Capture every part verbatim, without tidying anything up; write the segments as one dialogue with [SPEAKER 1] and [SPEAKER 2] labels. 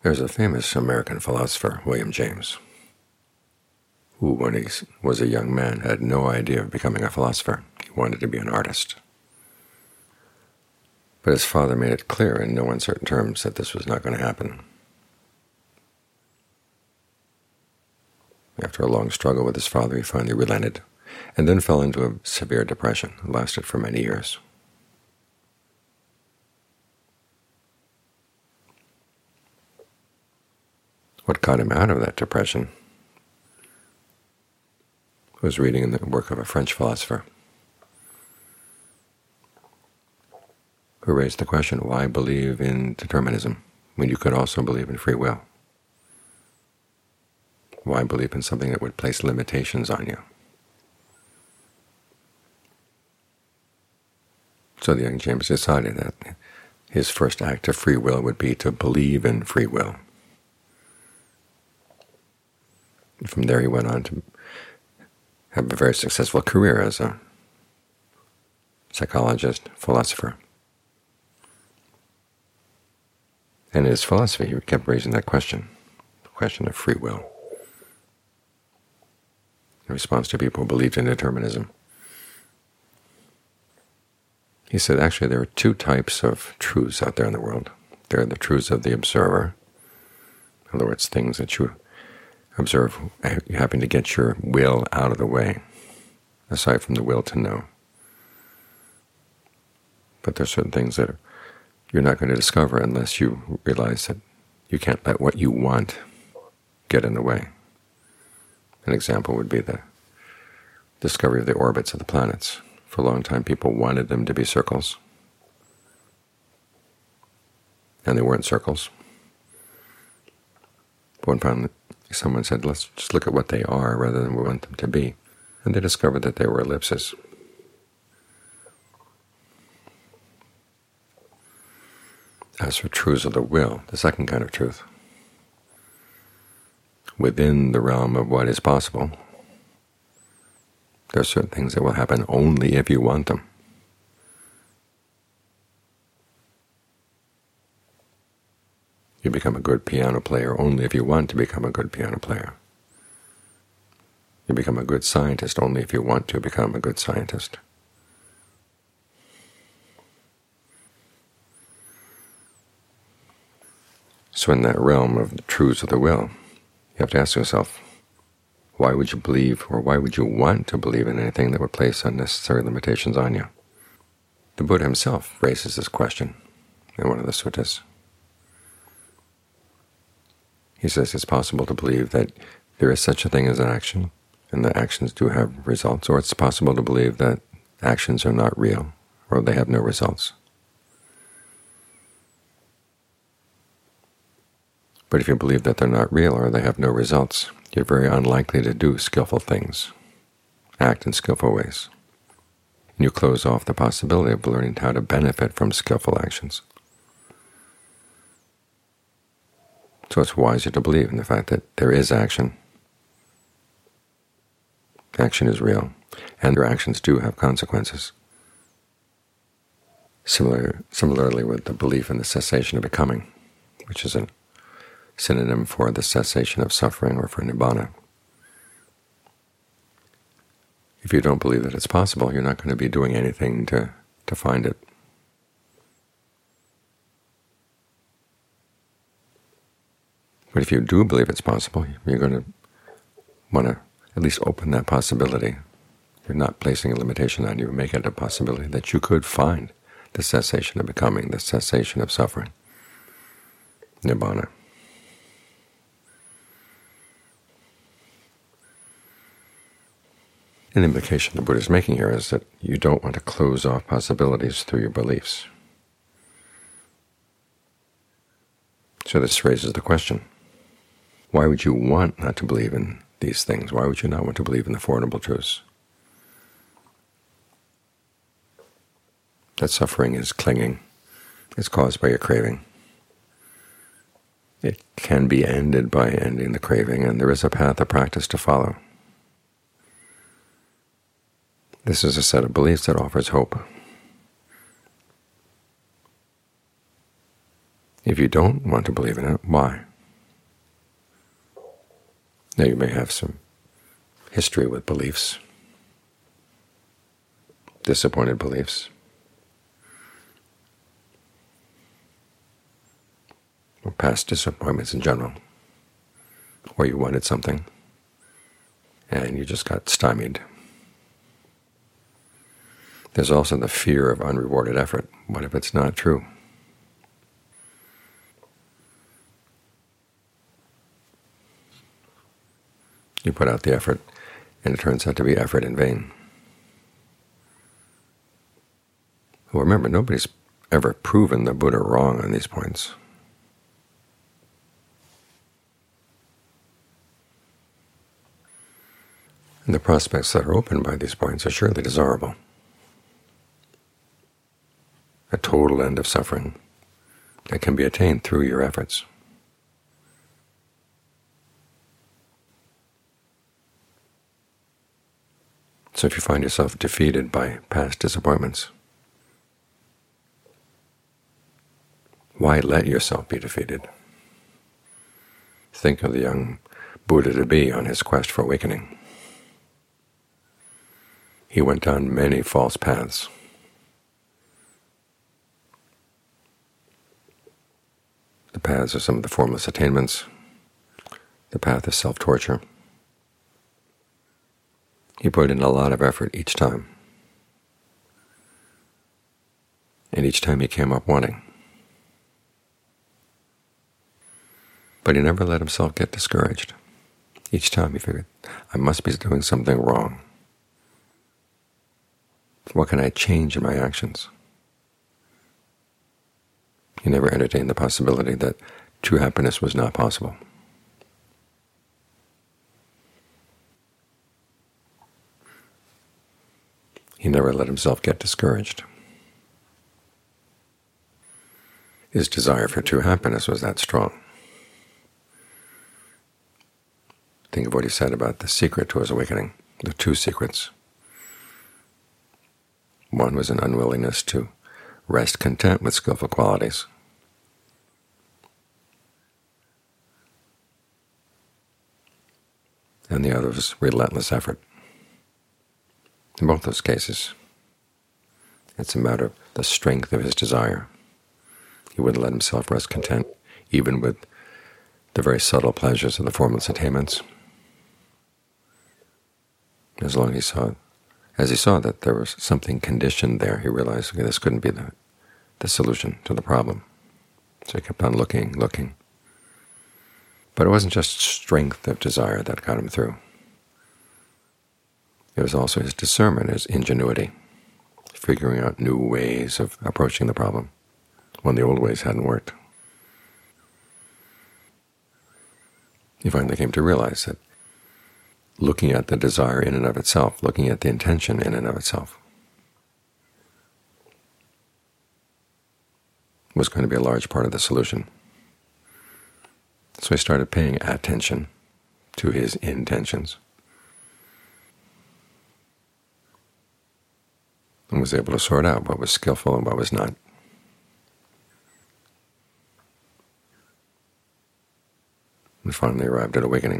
[SPEAKER 1] There's a famous American philosopher, William James, who, when he was a young man, had no idea of becoming a philosopher. He wanted to be an artist. But his father made it clear in no uncertain terms that this was not going to happen. After a long struggle with his father, he finally relented, and then fell into a severe depression. It lasted for many years. What got him out of that depression was reading in the work of a French philosopher who raised the question, why believe in determinism when you could also believe in free will? Why believe in something that would place limitations on you? So the young James decided that his first act of free will would be to believe in free will. From there he went on to have a very successful career as a psychologist, philosopher. And in his philosophy he kept raising that question, the question of free will, in response to people who believed in determinism. He said, actually, there are two types of truths out there in the world. There are the truths of the observer, in other words, things that you observe, you happen to get your will out of the way, aside from the will to know. But there are certain things that you're not going to discover unless you realize that you can't let what you want get in the way. An example would be the discovery of the orbits of the planets. For a long time people wanted them to be circles, and they weren't circles. But one time someone said, let's just look at what they are rather than we want them to be. And they discovered that they were ellipses. As for truths of the will, the second kind of truth, within the realm of what is possible, there are certain things that will happen only if you want them. You become a good piano player only if you want to become a good piano player. You become a good scientist only if you want to become a good scientist. So in that realm of the truths of the will, you have to ask yourself, why would you believe, or why would you want to believe in anything that would place unnecessary limitations on you? The Buddha himself raises this question in one of the suttas. He says it's possible to believe that there is such a thing as an action, and that actions do have results, or it's possible to believe that actions are not real, or they have no results. But if you believe that they're not real or they have no results, you're very unlikely to do skillful things, act in skillful ways. And you close off the possibility of learning how to benefit from skillful actions. So it's wiser to believe in the fact that there is action. Action is real, and your actions do have consequences. Similar, similarly with the belief in the cessation of becoming, which is a synonym for the cessation of suffering or for nibbana. If you don't believe that it's possible, you're not going to be doing anything to, to find it. But if you do believe it's possible, you're going to want to at least open that possibility. You're not placing a limitation on you, make it a possibility that you could find the cessation of becoming, the cessation of suffering, nibbana. An implication the Buddha is making here is that you don't want to close off possibilities through your beliefs. So this raises the question, why would you want not to believe in these things? Why would you not want to believe in the Four Noble Truths? That suffering is clinging, it's caused by your craving. It can be ended by ending the craving, and there is a path of practice to follow. This is a set of beliefs that offers hope. If you don't want to believe in it, why? Now you may have some history with beliefs, disappointed beliefs, or past disappointments in general, or you wanted something and you just got stymied. There's also the fear of unrewarded effort. What if it's not true? You put out the effort, and it turns out to be effort in vain. Well, remember, nobody's ever proven the Buddha wrong on these points. And the prospects that are opened by these points are surely desirable. A total end of suffering that can be attained through your efforts. So if you find yourself defeated by past disappointments, why let yourself be defeated? Think of the young Buddha-to-be on his quest for awakening. He went down many false paths. The paths of some of the formless attainments, the path of self-torture. He put in a lot of effort each time, and each time he came up wanting. But he never let himself get discouraged. Each time he figured, I must be doing something wrong. What can I change in my actions? He never entertained the possibility that true happiness was not possible. He never let himself get discouraged. His desire for true happiness was that strong. Think of what he said about the secret to his awakening, the two secrets. One was an unwillingness to rest content with skillful qualities. And the other was relentless effort. In both those cases, it's a matter of the strength of his desire. He wouldn't let himself rest content, even with the very subtle pleasures of the formless attainments. As long as he saw, as he saw that there was something conditioned there, he realized, okay, this couldn't be the, the solution to the problem. So he kept on looking, looking. But it wasn't just strength of desire that got him through. It was also his discernment, his ingenuity, figuring out new ways of approaching the problem when the old ways hadn't worked. He finally came to realize that looking at the desire in and of itself, looking at the intention in and of itself, was going to be a large part of the solution. So he started paying attention to his intentions and was able to sort out what was skillful and what was not. And finally arrived at awakening.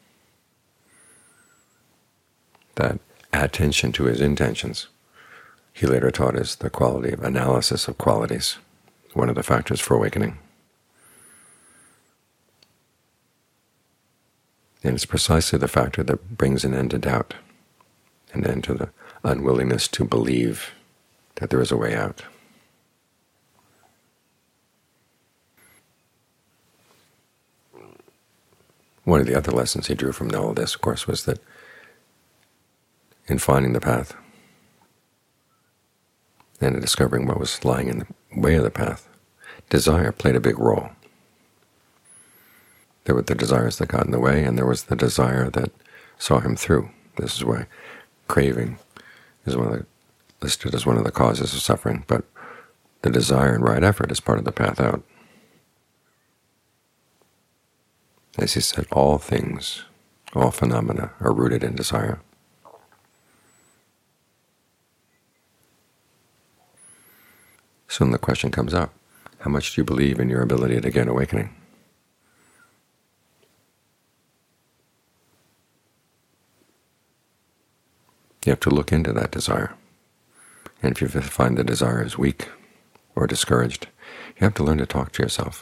[SPEAKER 1] That attention to his intentions, he later taught us the quality of analysis of qualities, one of the factors for awakening. And it's precisely the factor that brings an end to doubt, an end to the unwillingness to believe that there is a way out. One of the other lessons he drew from all of this, of course, was that in finding the path and in discovering what was lying in the way of the path, desire played a big role. There were the desires that got in the way, and there was the desire that saw him through. This is why craving is one of the, listed as one of the causes of suffering, but the desire and right effort is part of the path out. As he said, all things, all phenomena are rooted in desire. So then the question comes up, how much do you believe in your ability to gain awakening? You have to look into that desire. And if you find the desire is weak or discouraged, you have to learn to talk to yourself.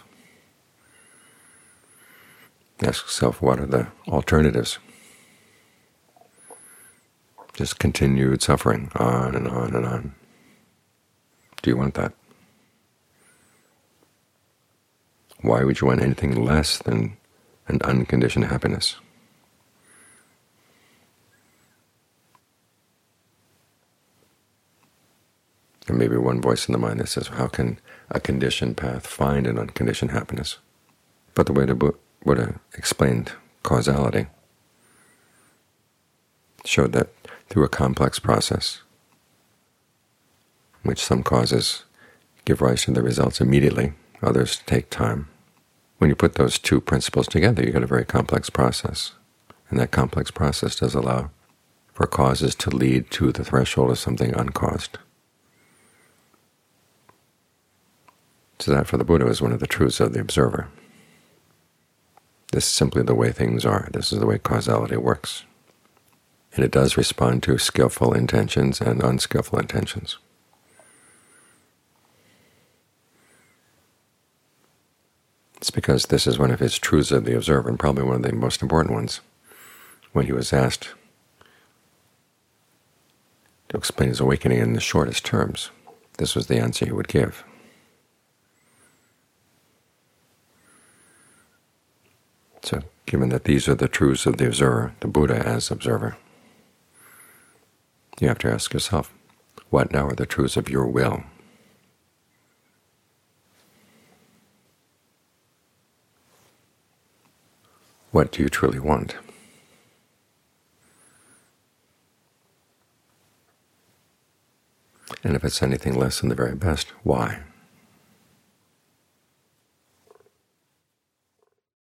[SPEAKER 1] Ask yourself, what are the alternatives? Just continued suffering, on and on and on. Do you want that? Why would you want anything less than an unconditioned happiness? There may be one voice in the mind that says, how can a conditioned path find an unconditioned happiness? But the way the Buddha explained causality showed that through a complex process, in which some causes give rise to the results immediately, others take time. When you put those two principles together, you get a very complex process. And that complex process does allow for causes to lead to the threshold of something uncaused. So that, for the Buddha, is one of the truths of the observer. This is simply the way things are. This is the way causality works. And it does respond to skillful intentions and unskillful intentions. It's because this is one of his truths of the observer, and probably one of the most important ones. When he was asked to explain his awakening in the shortest terms, this was the answer he would give. So, given that these are the truths of the observer, the Buddha as observer, you have to ask yourself, what now are the truths of your will? What do you truly want? And if it's anything less than the very best, why?